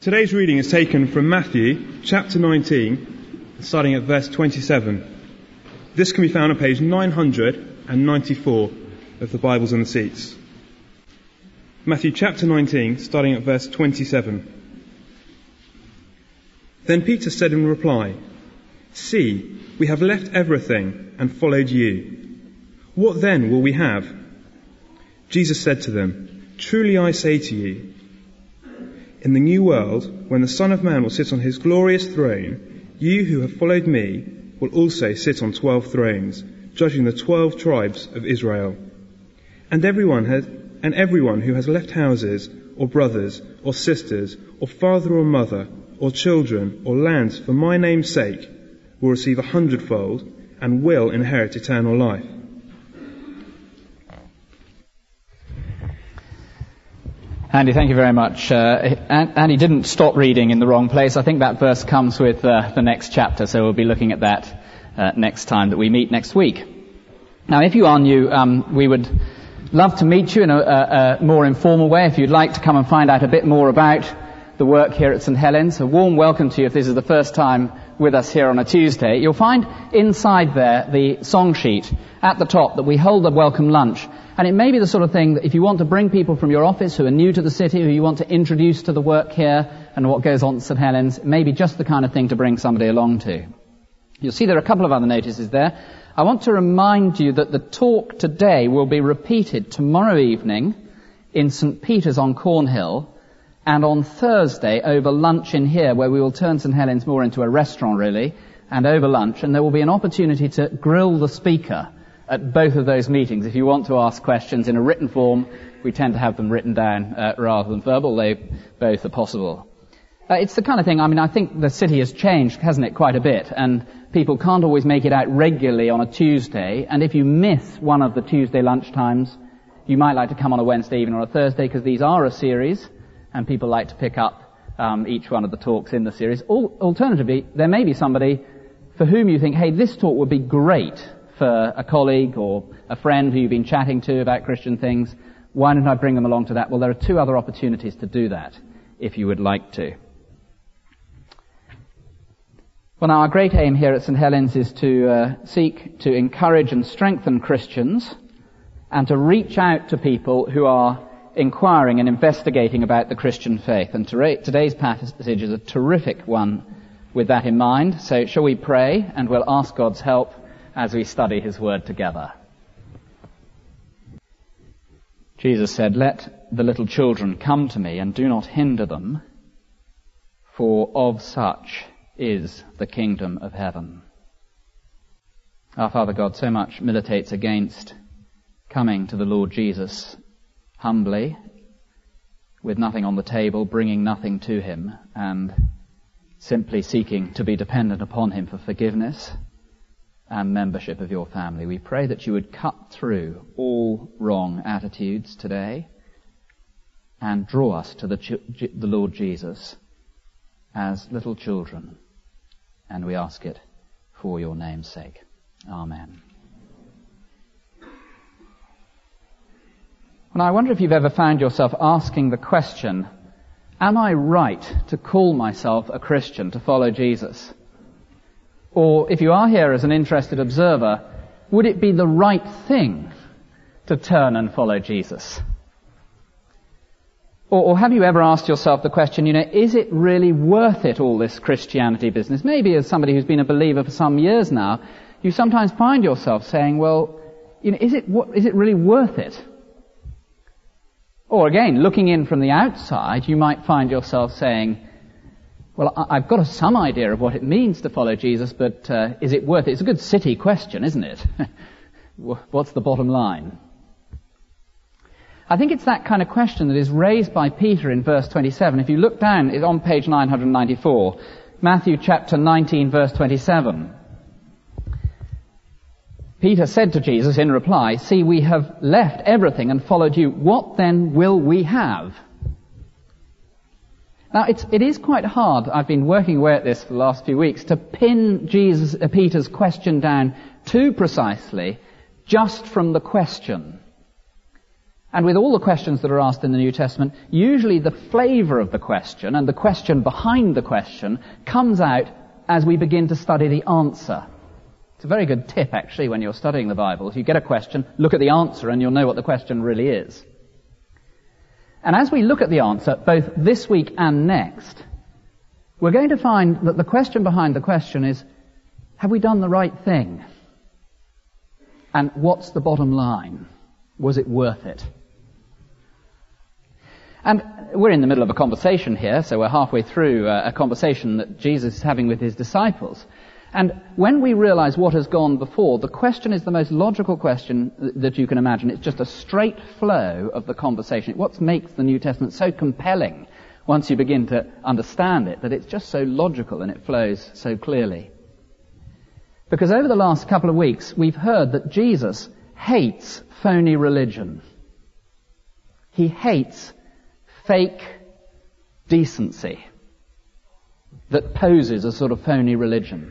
Today's reading is taken from Matthew chapter 19, starting at verse 27. This can be found on page 994 of the Bibles on the seats. Matthew chapter 19, starting at verse 27. Then Peter said in reply, "See, we have left everything and followed you. What then will we have?" Jesus said to them, "Truly I say to you, in the new world, when the Son of Man will sit on his glorious throne, you who have followed me will also sit on 12 thrones, judging the 12 tribes of Israel. And everyone who has left houses, or brothers, or sisters, or father or mother, or children, or lands for my name's sake, will receive 100-fold and will inherit eternal life." Andy, thank you very much. Andy didn't stop reading in the wrong place. I think that verse comes with the next chapter, so we'll be looking at that next time that we meet next week. Now, if you are new, we would love to meet you in a more informal way. If you'd like to come and find out a bit more about the work here at St Helens, a warm welcome to you if this is the first time with us here on a Tuesday. You'll find inside there the song sheet at the top that we hold a welcome lunch. And it may be the sort of thing that if you want to bring people from your office who are new to the city, who you want to introduce to the work here and what goes on at St Helens, it may be just the kind of thing to bring somebody along to. You'll see there are a couple of other notices there. I want to remind you that the talk today will be repeated tomorrow evening in St Peter's on Cornhill, and on Thursday over lunch in here, where we will turn St Helens more into a restaurant really, and over lunch, and there will be an opportunity to grill the speaker at both of those meetings. If you want to ask questions in a written form, we tend to have them written down rather than verbal. They both are possible. It's the kind of thing, I think the city has changed, hasn't it, quite a bit, and people can't always make it out regularly on a Tuesday, and if you miss one of the Tuesday lunchtimes, you might like to come on a Wednesday evening or a Thursday, because these are a series, and people like to pick up each one of the talks in the series. Alternatively, there may be somebody for whom you think, hey, this talk would be great for a colleague or a friend who you've been chatting to about Christian things. Why don't I bring them along to that? Well, there are two other opportunities to do that, if you would like to. Well, now, our great aim here at St Helens is to seek to encourage and strengthen Christians and to reach out to people who are inquiring and investigating about the Christian faith. And today's passage is a terrific one with that in mind. So shall we pray, and we'll ask God's help as we study his word together. Jesus said, "Let the little children come to me, and do not hinder them, for of such is the kingdom of heaven." Our Father God so much militates against coming to the Lord Jesus humbly, with nothing on the table, bringing nothing to him, and simply seeking to be dependent upon him for forgiveness and membership of your family. We pray that you would cut through all wrong attitudes today and draw us to the Lord Jesus as little children. And we ask it for your name's sake. Amen. Well, I wonder if you've ever found yourself asking the question, am I right to call myself a Christian, to follow Jesus? Or if you are here as an interested observer, would it be the right thing to turn and follow Jesus? Or have you ever asked yourself the question, is it really worth it, all this Christianity business? Maybe as somebody who's been a believer for some years now, you sometimes find yourself saying, well, is it really worth it? Or again, looking in from the outside, you might find yourself saying, well, I've got some idea of what it means to follow Jesus, but is it worth it? It's a good city question, isn't it? What's the bottom line? I think it's that kind of question that is raised by Peter in verse 27. If you look down, it's on page 994, Matthew chapter 19, verse 27. Peter said to Jesus in reply, "See, we have left everything and followed you. What then will we have?" Now, it is quite hard, I've been working away at this for the last few weeks, to pin Peter's question down too precisely just from the question. And with all the questions that are asked in the New Testament, usually the flavour of the question and the question behind the question comes out as we begin to study the answer. It's a very good tip, actually, when you're studying the Bible. If you get a question, look at the answer and you'll know what the question really is. And as we look at the answer, both this week and next, we're going to find that the question behind the question is, have we done the right thing? And what's the bottom line? Was it worth it? And we're in the middle of a conversation here, so we're halfway through a conversation that Jesus is having with his disciples. And when we realize what has gone before, the question is the most logical question that you can imagine. It's just a straight flow of the conversation. What makes the New Testament so compelling once you begin to understand it, that it's just so logical and it flows so clearly. Because over the last couple of weeks, we've heard that Jesus hates phony religion. He hates fake decency that poses a sort of phony religion.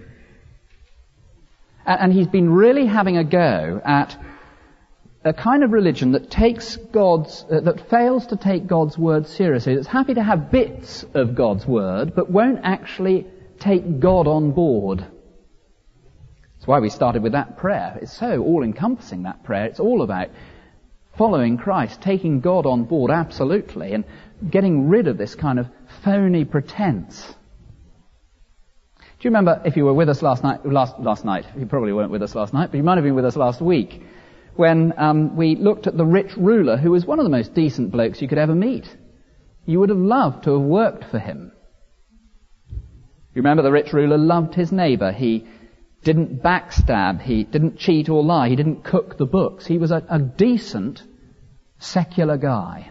And he's been really having a go at a kind of religion that takes that fails to take God's word seriously, that's happy to have bits of God's word, but won't actually take God on board. That's why we started with that prayer. It's so all-encompassing, that prayer. It's all about following Christ, taking God on board absolutely, and getting rid of this kind of phony pretense. Do you remember, if you were with us last night, you probably weren't with us last night, but you might have been with us last week, when we looked at the rich ruler, who was one of the most decent blokes you could ever meet. You would have loved to have worked for him. You remember the rich ruler loved his neighbour. He didn't backstab, he didn't cheat or lie, he didn't cook the books. He was a decent, secular guy.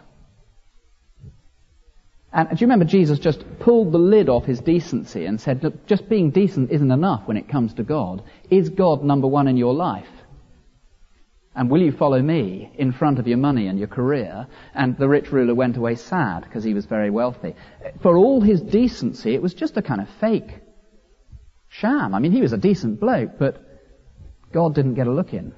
And do you remember Jesus just pulled the lid off his decency and said, look, just being decent isn't enough when it comes to God. Is God number one in your life? And will you follow me in front of your money and your career? And the rich ruler went away sad because he was very wealthy. For all his decency, it was just a kind of fake sham. I mean, he was a decent bloke, but God didn't get a look in.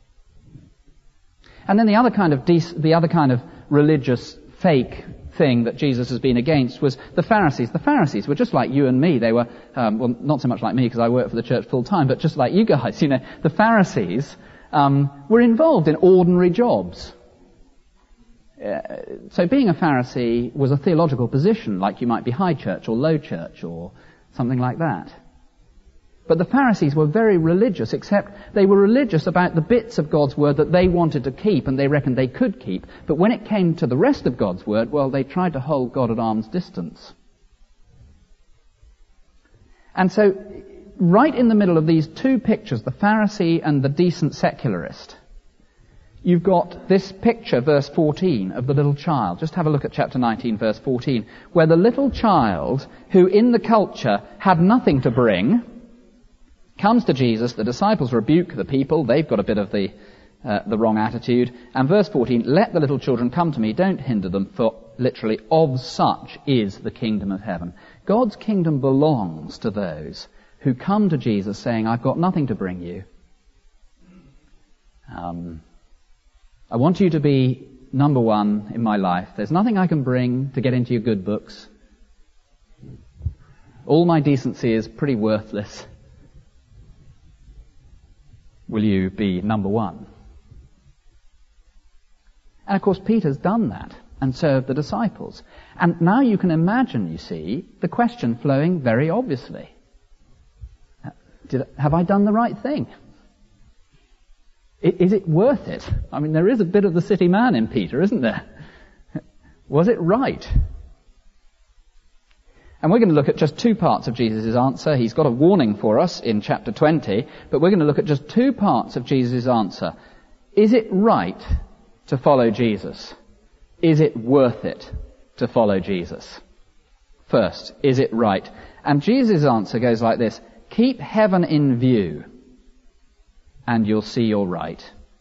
And then the other kind of religious fake thing that Jesus has been against was the Pharisees. The Pharisees were just like you and me. They were, well, not so much like me because I work for the church full time, but just like you guys. You know, the Pharisees were involved in ordinary jobs. So being a Pharisee was a theological position, like you might be high church or low church or something like that. But the Pharisees were very religious, except they were religious about the bits of God's word that they wanted to keep and they reckoned they could keep. But when it came to the rest of God's word, well, they tried to hold God at arm's distance. And so, right in the middle of these two pictures, the Pharisee and the decent secularist, you've got this picture, verse 14, of the little child. Just have a look at chapter 19, verse 14, where the little child, who in the culture had nothing to bring, comes to Jesus. The disciples rebuke the people. They've got a bit of the wrong attitude. And verse 14, let the little children come to me. Don't hinder them, for literally, of such is the kingdom of heaven. God's kingdom belongs to those who come to Jesus saying, I've got nothing to bring you. I want you to be number one in my life. There's nothing I can bring to get into your good books. All my decency is pretty worthless. Will you be number one? And of course Peter's done that and so have the disciples. And now you can imagine, you see, the question flowing very obviously. Have I done the right thing? Is it worth it? I mean, there is a bit of the city man in Peter, isn't there? Was it right? And we're going to look at just two parts of Jesus' answer. He's got a warning for us in chapter 20, but we're going to look at just two parts of Jesus' answer. Is it right to follow Jesus? Is it worth it to follow Jesus? First, is it right? And Jesus' answer goes like this: keep heaven in view, and you'll see you're right.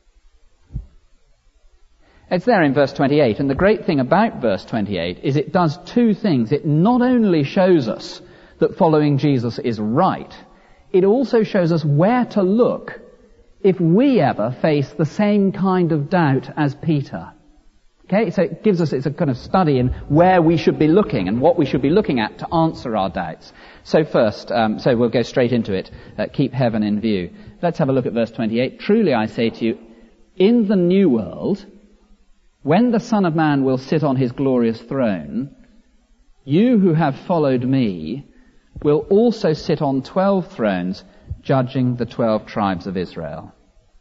It's there in verse 28, and the great thing about verse 28 is it does two things. It not only shows us that following Jesus is right, it also shows us where to look if we ever face the same kind of doubt as Peter. Okay, so it gives us, it's a kind of study in where we should be looking and what we should be looking at to answer our doubts. So first, so we'll go straight into it. Keep heaven in view. Let's have a look at verse 28. Truly I say to you, in the new world, when the Son of Man will sit on his glorious throne, you who have followed me will also sit on 12 thrones, judging the 12 tribes of Israel.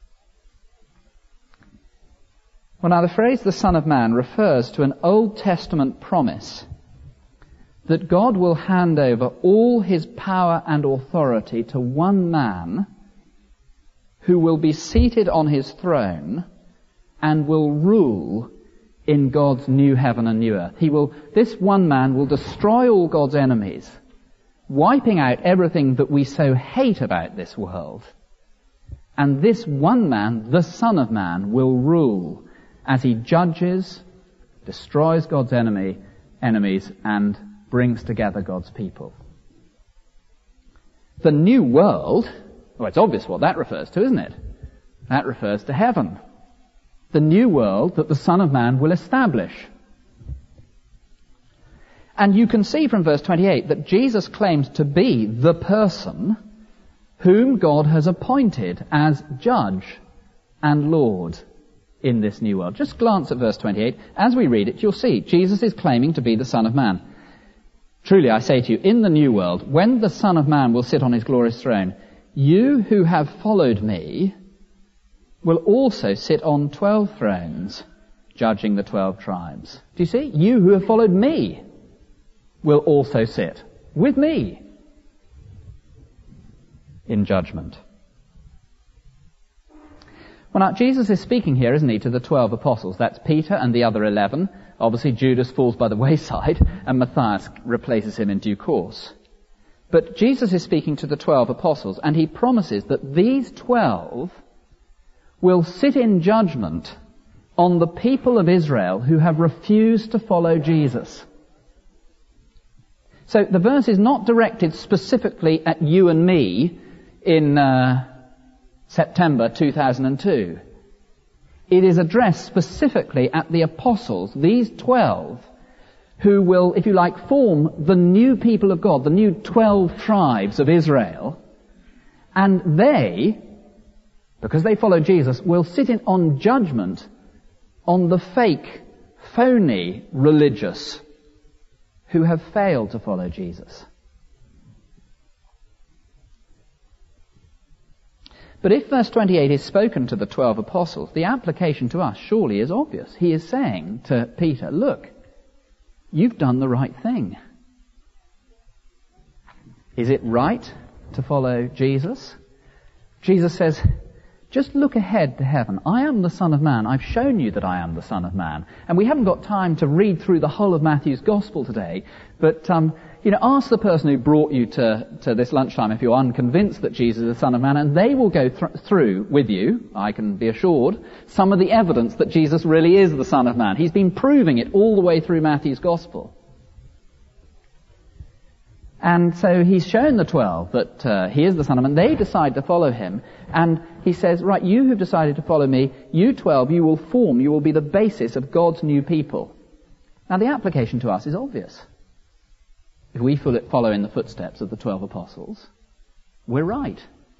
Well, now the phrase the Son of Man refers to an Old Testament promise that God will hand over all his power and authority to one man who will be seated on his throne and will rule in God's new heaven and new earth. This one man will destroy all God's enemies, wiping out everything that we so hate about this world. And this one man, the Son of Man, will rule as he judges, destroys God's enemies, and brings together God's people. The new world, well, it's obvious what that refers to, isn't it? That refers to heaven. The new world that the Son of Man will establish. And you can see from verse 28 that Jesus claims to be the person whom God has appointed as judge and Lord in this new world. Just glance at verse 28. As we read it, you'll see Jesus is claiming to be the Son of Man. Truly, I say to you, in the new world, when the Son of Man will sit on his glorious throne, you who have followed me will also sit on 12 thrones, judging the 12 tribes. Do you see? You who have followed me will also sit with me in judgment. Well, now, Jesus is speaking here, isn't he, to the 12 apostles. That's Peter and the other 11. Obviously, Judas falls by the wayside, and Matthias replaces him in due course. But Jesus is speaking to the 12 apostles, and he promises that these 12 will sit in judgment on the people of Israel who have refused to follow Jesus. So the verse is not directed specifically at you and me in September 2002. It is addressed specifically at the apostles, these 12, who will, if you like, form the new people of God, the new 12 tribes of Israel. And they, because they follow Jesus, will sit in on judgment on the fake, phony religious who have failed to follow Jesus. But if verse 28 is spoken to the 12 apostles, the application to us surely is obvious. He is saying to Peter, look, you've done the right thing. Is it right to follow Jesus? Jesus says, just look ahead to heaven. I am the Son of Man. I've shown you that I am the Son of Man. And we haven't got time to read through the whole of Matthew's Gospel today, but ask the person who brought you to this lunchtime if you're unconvinced that Jesus is the Son of Man, and they will go through with you, I can be assured, some of the evidence that Jesus really is the Son of Man. He's been proving it all the way through Matthew's Gospel. And so he's shown the 12 that he is the Son of Man. They decide to follow him. And he says, right, you who've decided to follow me, you 12, you will be the basis of God's new people. Now the application to us is obvious. If we follow in the footsteps of the 12 apostles, we're right.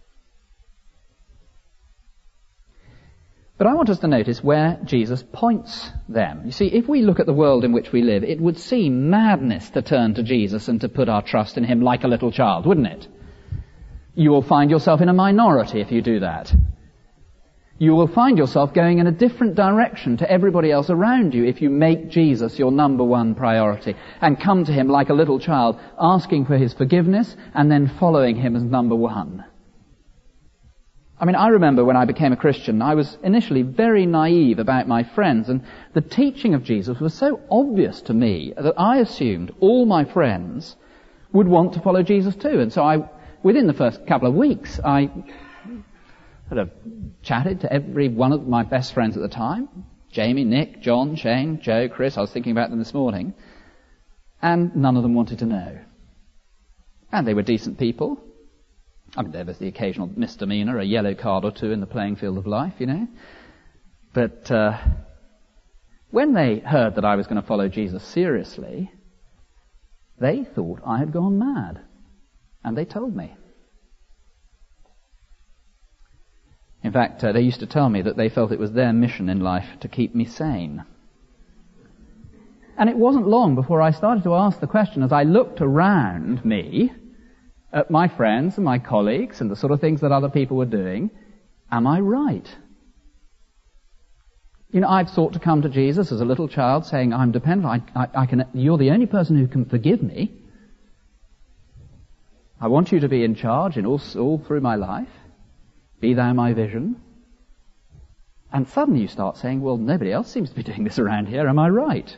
But I want us to notice where Jesus points them. You see, if we look at the world in which we live, it would seem madness to turn to Jesus and to put our trust in him like a little child, wouldn't it? You will find yourself in a minority if you do that. You will find yourself going in a different direction to everybody else around you if you make Jesus your number one priority and come to him like a little child, asking for his forgiveness and then following him as number one. I mean, I remember when I became a Christian, I was initially very naive about my friends, and the teaching of Jesus was so obvious to me that I assumed all my friends would want to follow Jesus too. And so within the first couple of weeks, I sort of chatted to every one of my best friends at the time. Jamie, Nick, John, Shane, Joe, Chris. I was thinking about them this morning. And none of them wanted to know. And they were decent people. I mean, there was the occasional misdemeanor, a yellow card or two in the playing field of life, you know. But, When they heard that I was going to follow Jesus seriously, they thought I had gone mad. And they told me. In fact, they used to tell me that they felt it was their mission in life to keep me sane. And it wasn't long before I started to ask the question, as I looked around me, at my friends and my colleagues and the sort of things that other people were doing, am I right? You know, I've sought to come to Jesus as a little child saying, I'm dependent, you're the only person who can forgive me. I want you to be in charge in all through my life. Be thou my vision. And suddenly you start saying, well, nobody else seems to be doing this around here. Am I right?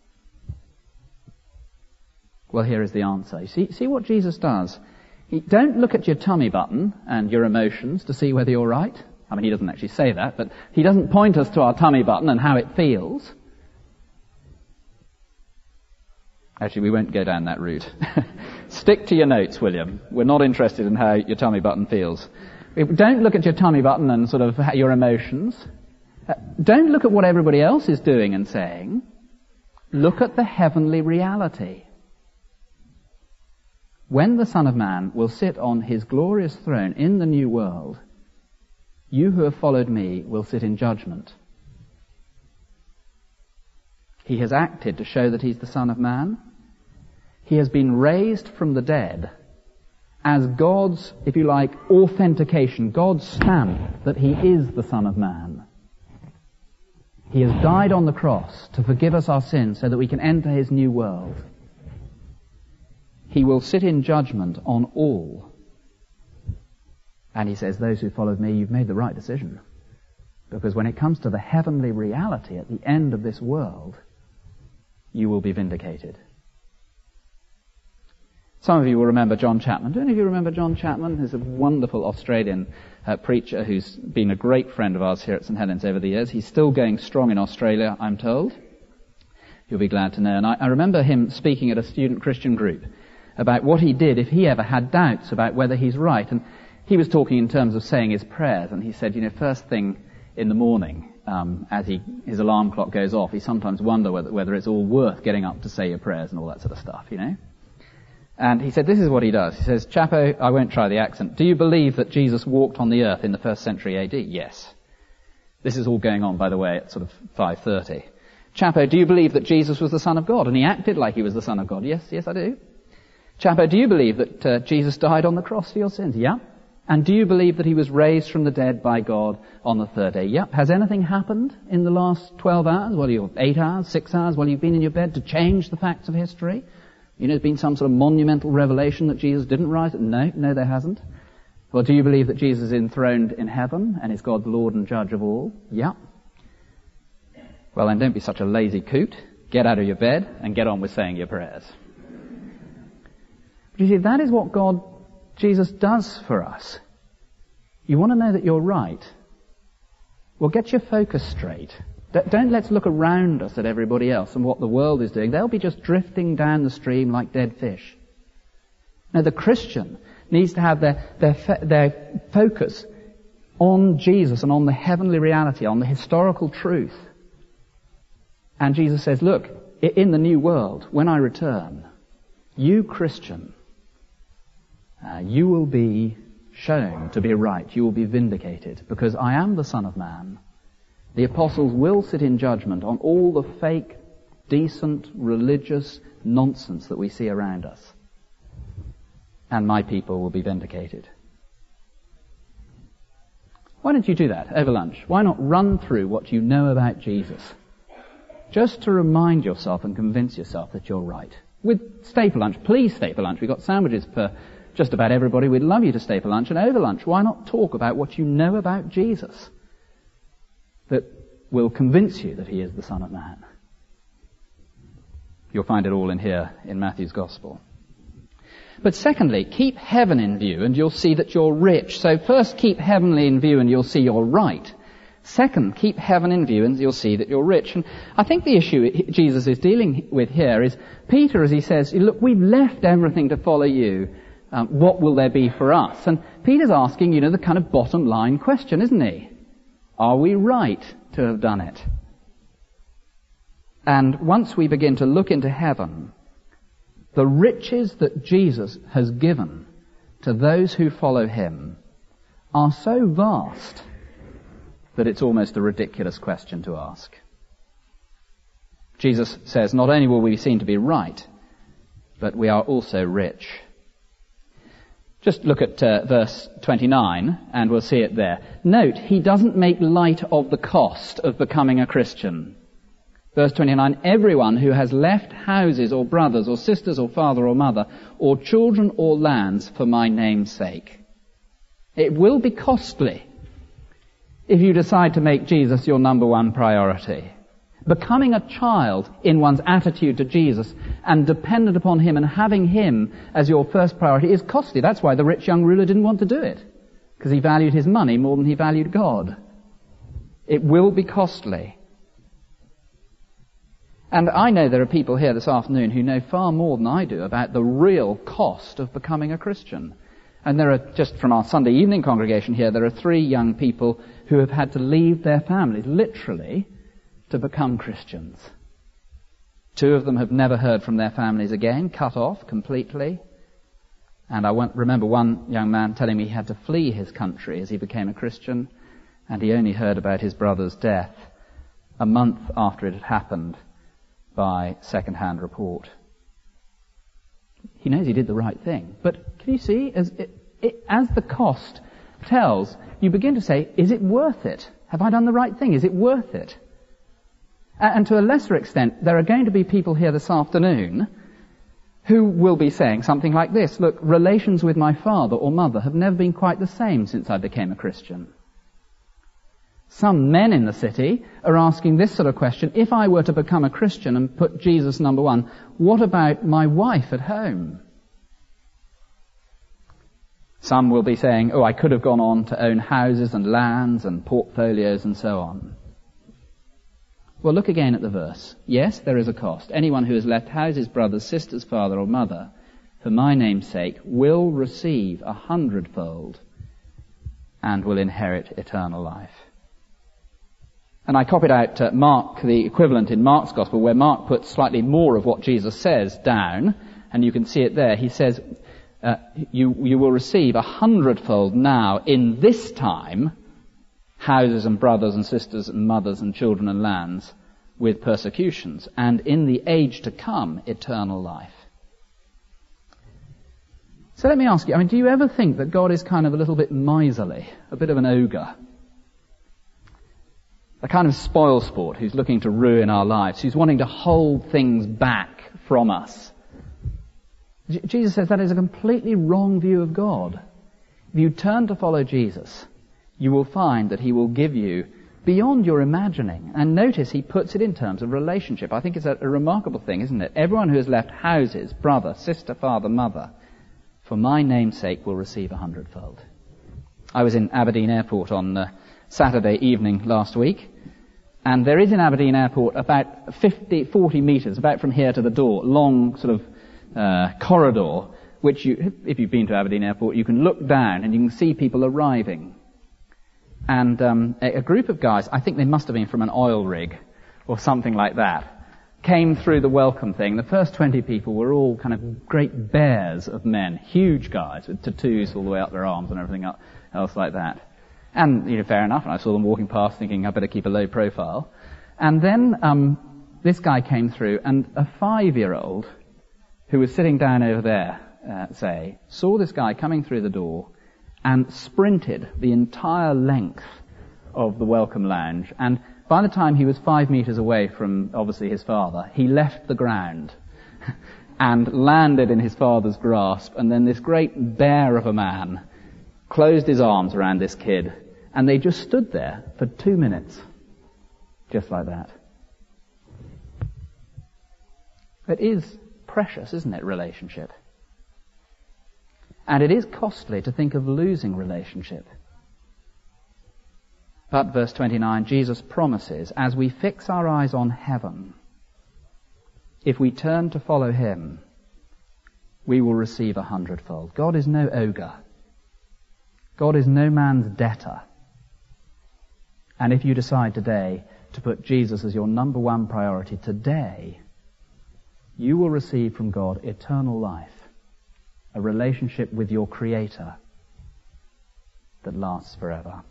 Well, here is the answer. You see what Jesus does? Don't look at your tummy button and your emotions to see whether you're right. I mean, he doesn't actually say that, but he doesn't point us to our tummy button and how it feels. Actually, we won't go down that route. Stick to your notes, William. We're not interested in how your tummy button feels. Don't look at your tummy button and sort of your emotions. Don't look at what everybody else is doing and saying. Look at the heavenly reality. When the Son of Man will sit on his glorious throne in the new world, you who have followed me will sit in judgment. He has acted to show that he's the Son of Man. He has been raised from the dead as God's, if you like, authentication, God's stamp that he is the Son of Man. He has died on the cross to forgive us our sins so that we can enter his new world. He will sit in judgment on all. And he says, those who followed me, you've made the right decision. Because when it comes to the heavenly reality at the end of this world, you will be vindicated. Some of you will remember John Chapman. Do any of you remember John Chapman? He's a wonderful Australian preacher who's been a great friend of ours here at St. Helens over the years. He's still going strong in Australia, I'm told. You'll be glad to know. And I remember him speaking at a student Christian group about what he did if he ever had doubts about whether he's right. And he was talking in terms of saying his prayers. And he said, you know, first thing in the morning, as his alarm clock goes off, he sometimes wonder whether it's all worth getting up to say your prayers and all that sort of stuff, you know. And he said, this is what he does. He says, Chapo, I won't try the accent. Do you believe that Jesus walked on the earth in the 1st century AD? Yes. This is all going on, by the way, at sort of 5:30. Chapo, do you believe that Jesus was the Son of God? And he acted like he was the Son of God. Yes, I do. Chapo, do you believe that Jesus died on the cross for your sins? Yeah. And do you believe that he was raised from the dead by God on the 3rd day? Yep. Has anything happened in the last 12 hours, while you're 8 hours, 6 hours, while you've been in your bed to change the facts of history? You know, there's been some sort of monumental revelation that Jesus didn't rise? No, there hasn't. Well, do you believe that Jesus is enthroned in heaven and is God the Lord and Judge of all? Yeah. Well, then don't be such a lazy coot. Get out of your bed and get on with saying your prayers. But you see, that is what Jesus does for us. You want to know that you're right? Well, get your focus straight. Don't let's look around us at everybody else and what the world is doing. They'll be just drifting down the stream like dead fish. Now, the Christian needs to have their focus on Jesus and on the heavenly reality, on the historical truth. And Jesus says, look, in the new world, when I return, you Christian, you will be shown to be right. You will be vindicated because I am the Son of Man. The apostles will sit in judgment on all the fake, decent, religious nonsense that we see around us. And my people will be vindicated. Why don't you do that over lunch? Why not run through what you know about Jesus? Just to remind yourself and convince yourself that you're right. With stay for lunch. Please stay for lunch. We've got sandwiches for just about everybody. We'd love you to stay for lunch. And over lunch, why not talk about what you know about Jesus that will convince you that he is the Son of Man? You'll find it all in here in Matthew's Gospel. But secondly, keep heaven in view and you'll see that you're rich. So first, keep heavenly in view and you'll see you're right. Second, keep heaven in view and you'll see that you're rich. And I think the issue Jesus is dealing with here is Peter, as he says, look, we've left everything to follow you. What will there be for us? And Peter's asking, the kind of bottom line question, isn't he? Are we right to have done it? And once we begin to look into heaven, the riches that Jesus has given to those who follow him are so vast that it's almost a ridiculous question to ask. Jesus says, not only will we be seen to be right, but we are also rich. Just look at verse 29, and we'll see it there. Note, he doesn't make light of the cost of becoming a Christian. Verse 29, everyone who has left houses or brothers or sisters or father or mother or children or lands for my name's sake. It will be costly if you decide to make Jesus your number one priority. Becoming a child in one's attitude to Jesus and dependent upon him and having him as your first priority is costly. That's why the rich young ruler didn't want to do it, because he valued his money more than he valued God. It will be costly. And I know there are people here this afternoon who know far more than I do about the real cost of becoming a Christian. And there are, just from our Sunday evening congregation here, there are 3 young people who have had to leave their families, literally, to become Christians. 2 of them have never heard from their families again, cut off completely. And I remember one young man telling me he had to flee his country as he became a Christian, and he only heard about his brother's death a month after it had happened by second-hand report. He knows he did the right thing. But can you see, as the cost tells, you begin to say, is it worth it? Have I done the right thing? Is it worth it? And to a lesser extent, there are going to be people here this afternoon who will be saying something like this: look, relations with my father or mother have never been quite the same since I became a Christian. Some men in the city are asking this sort of question: if I were to become a Christian and put Jesus number one, what about my wife at home? Some will be saying, I could have gone on to own houses and lands and portfolios and so on. Well, look again at the verse. Yes, there is a cost. Anyone who has left houses, brothers, sisters, father or mother, for my name's sake, will receive 100-fold and will inherit eternal life. And I copied out Mark, the equivalent in Mark's Gospel, where Mark puts slightly more of what Jesus says down, and you can see it there. He says, you will receive 100-fold now in this time, houses and brothers and sisters and mothers and children and lands with persecutions, and in the age to come, eternal life. So let me ask you, do you ever think that God is kind of a little bit miserly, a bit of an ogre? A kind of spoilsport who's looking to ruin our lives, who's wanting to hold things back from us. Jesus says that is a completely wrong view of God. If you turn to follow Jesus, you will find that he will give you beyond your imagining. And notice he puts it in terms of relationship. I think it's a remarkable thing, isn't it? Everyone who has left houses, brother, sister, father, mother, for my name's sake will receive 100-fold. I was in Aberdeen Airport on Saturday evening last week, and there is in Aberdeen Airport about 40 metres, about from here to the door, long sort of corridor, which if you've been to Aberdeen Airport, you can look down and you can see people arriving. And a group of guys, I think they must have been from an oil rig or something like that, came through the welcome thing. The first 20 people were all kind of great bears of men, huge guys with tattoos all the way up their arms and everything else like that. And, fair enough, and I saw them walking past thinking, I better keep a low profile. And then this guy came through, and a 5-year-old who was sitting down over there, saw this guy coming through the door and sprinted the entire length of the welcome lounge. And by the time he was 5 meters away from, obviously, his father, he left the ground and landed in his father's grasp. And then this great bear of a man closed his arms around this kid, and they just stood there for 2 minutes, just like that. It is precious, isn't it, relationship? And it is costly to think of losing relationship. But, verse 29, Jesus promises, as we fix our eyes on heaven, if we turn to follow him, we will receive 100-fold. God is no ogre. God is no man's debtor. And if you decide today to put Jesus as your number one priority today, you will receive from God eternal life, a relationship with your Creator that lasts forever.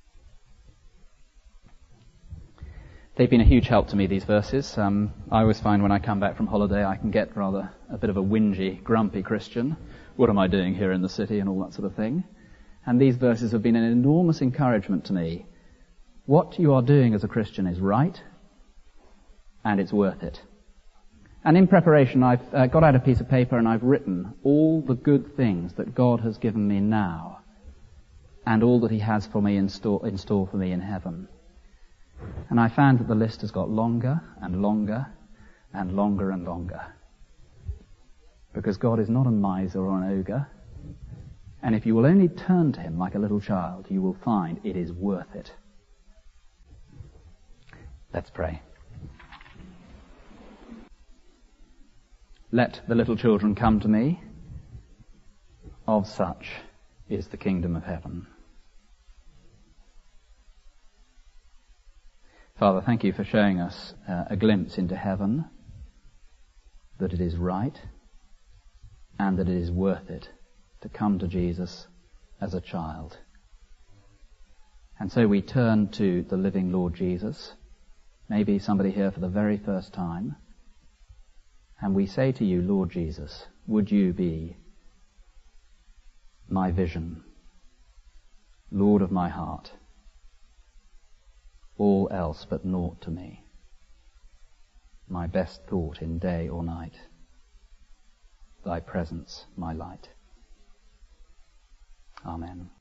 They've been a huge help to me, these verses. I always find when I come back from holiday I can get rather a bit of a whingy, grumpy Christian. What am I doing here in the city and all that sort of thing? And these verses have been an enormous encouragement to me. What you are doing as a Christian is right, and it's worth it. And in preparation, I've got out a piece of paper and I've written all the good things that God has given me now, and all that He has for me in store for me in heaven. And I found that the list has got longer and longer and longer and longer. Because God is not a miser or an ogre. And if you will only turn to Him like a little child, you will find it is worth it. Let's pray. Let the little children come to me. Of such is the kingdom of heaven. Father, thank you for showing us a glimpse into heaven, that it is right and that it is worth it to come to Jesus as a child. And so we turn to the living Lord Jesus, maybe somebody here for the very first time, and we say to you, Lord Jesus, would you be my vision, Lord of my heart, all else but naught to me, my best thought in day or night, thy presence my light. Amen.